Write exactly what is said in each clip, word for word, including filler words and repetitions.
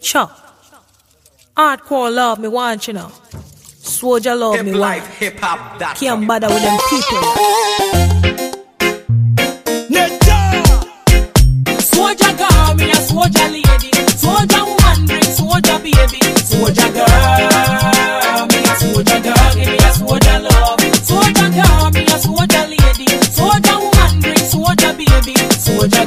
Chop. Hardcore love me want, you know. Soldier love Hip me life, want. hip hop, that Can't bother with them people. Soldier girl, me a soldier lady. Soldier woman, bring soldier baby. Soldier girl, me a soldier girl, give me a soldier love. Soldier girl, me a soldier lady. Soldier woman, bring soldier baby. Soldier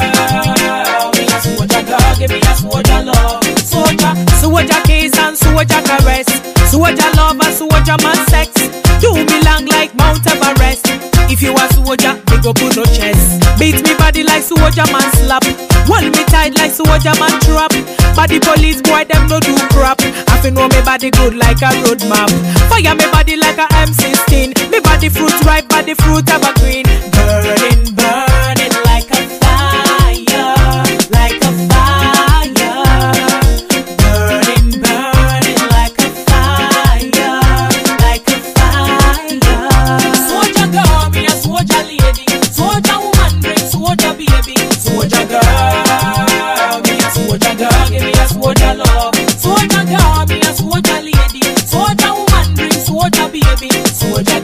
girl, me a soldier girl, give me a soldier love. Soldier, soldier kiss and soldier caress. Soldier love and soldier man sex. You belong like Mount Everest. If you a soldier, big up on no chest. Beat me body like soldier man slap. Hold me tight like soldier man trap. Body police boy them no do crap. I fi know me body good like a road map. Fire me body like a M sixteen. Me body fruit ripe, body fruit evergreen. Burning, burning like a fire, like a fire. Burning, burning like a fire, like a fire. Soldier girl, me a soldier lady. Soldier woman, bring soldier baby. Soldier girl, me a soldier girl, give me a soldier love. Soldier girl, me a soldier lady. Soldier woman, bring soldier baby. Soldier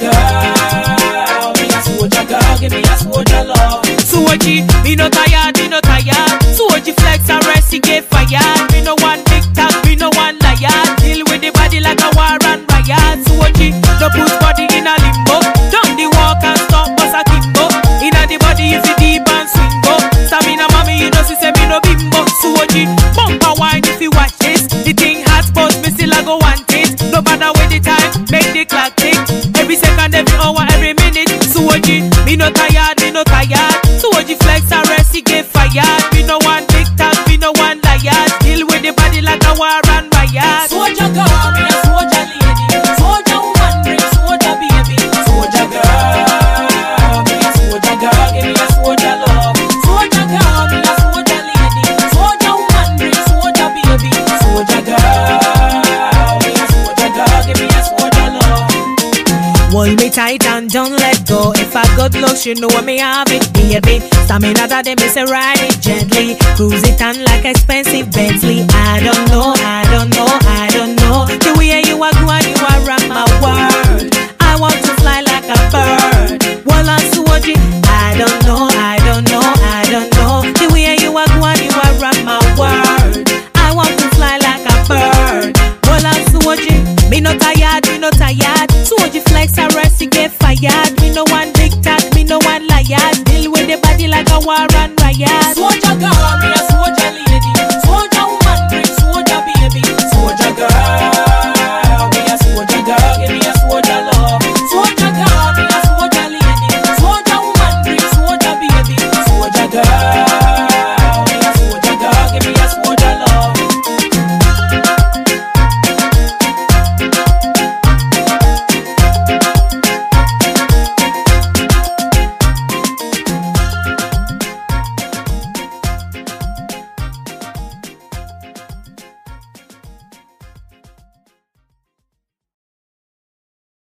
girl, me a soldier girl, give me a soldier love. Soldier, me no tired, me no tired. Soldier flex and rest, he get fired. Me no one big talk, me no one liar. Deal with the body like a war and riot. Soldier, no put body in a limbo. Down the walk and stop bust a kimbo. Inna the body if you deep and swing go. Stamina mommy, you know she say me no bimbo. Soldier, bumper wine if you watch this. The thing hot but me still a go want it. No matter with the time, make the clock tick. Every second, every hour, every minute. Soldier, me no tired, me no tired. Soldier flex and rest, he get fired. Me no one big talk, me no one liar. Deal with the body like a war and riot. Soldier girl, me a soldier lady. Soldier woman, bring soldier baby. Soldier girl, me a soldier girl, give me a soldier love. Soldier girl, me a soldier lady. Soldier woman, bring soldier baby. Soldier girl, me a soldier girl, give me a soldier love. Hold me tight and don't let go. If I got looks, you know me have it, baby. Stamina that they miss, ride it gently. Cruise it on like expensive Bentley. I don't know, I don't know.